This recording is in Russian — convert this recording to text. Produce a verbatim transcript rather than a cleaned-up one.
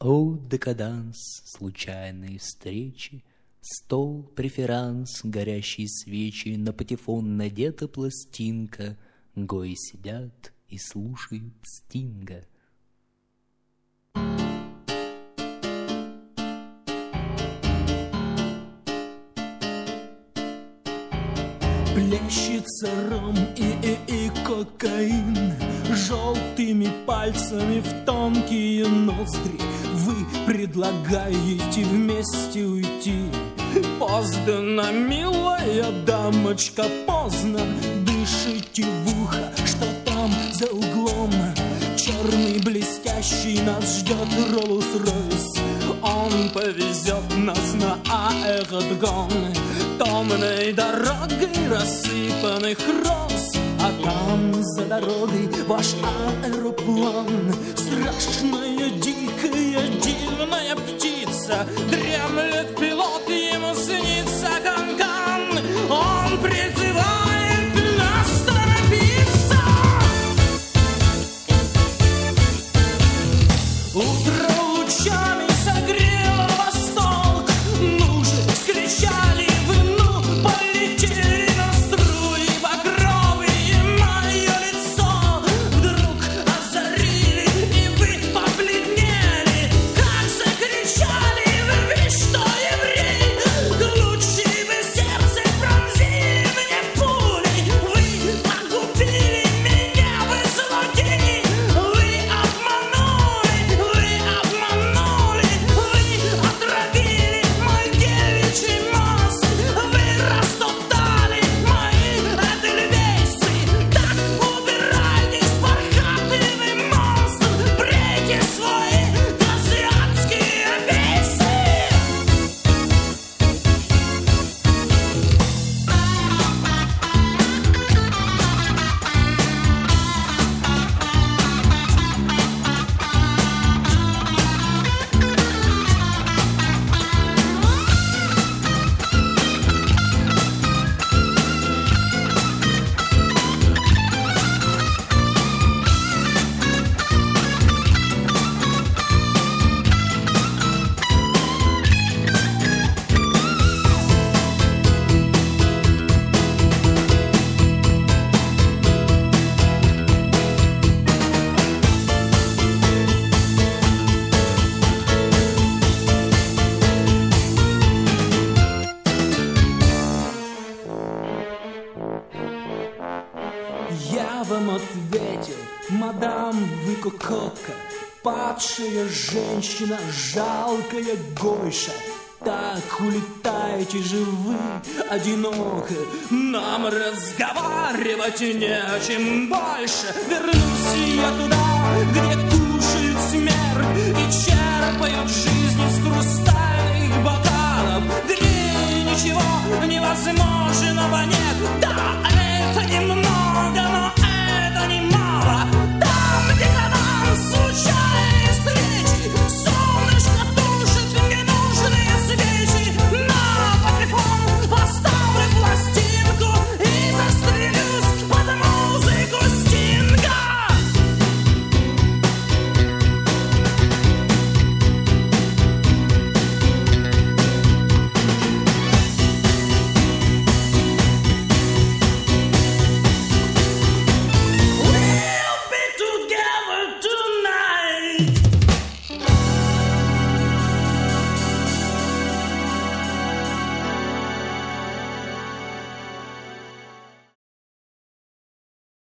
О, декаданс случайной встречи, стол, преферанс, горящие свечи, на патефон надета пластинка, гои сидят и слушают Стинга. Плещется ром и, и, и кокаин, желтыми пальцами в тонкие ноздри. Вы предлагаете вместе уйти. Поздно, милая дамочка, поздно. Дышите в ухо, что там за углом. Черный блестящий нас ждет Роллс-Ройс. Он повезет нас на аэродром томной дорогой рассыпанных роз. А там за дорогой ваш аэроплан, страшная, дикая, дивная птица. Дремлет пилот, ему снится Канкан. Он призывает нас торопиться. Утро лучами согрело восток. Ну же, скричали вы, ну, полетели на струи багровые. Мое лицо вдруг озарили, и вы побледнели. Как закричали вы, вы что, еврей? Лучи вы сердце пронзили мне пулей. Вы погубили меня, вы злодеи. Вы обманули, вы обманули. Вы отравили мой девичий мозг. Вы растоптали мои эдельвейсы. Так убирайтесь, пархатый вы монстр. Брейте свои азиатские вейсы. Я вам ответил, мадам, вы кокотка, падшая женщина, жалкая гойша. Так улетаете же вы одиноко. Нам разговаривать не о чем больше. Вернусь я туда, где кушают смерть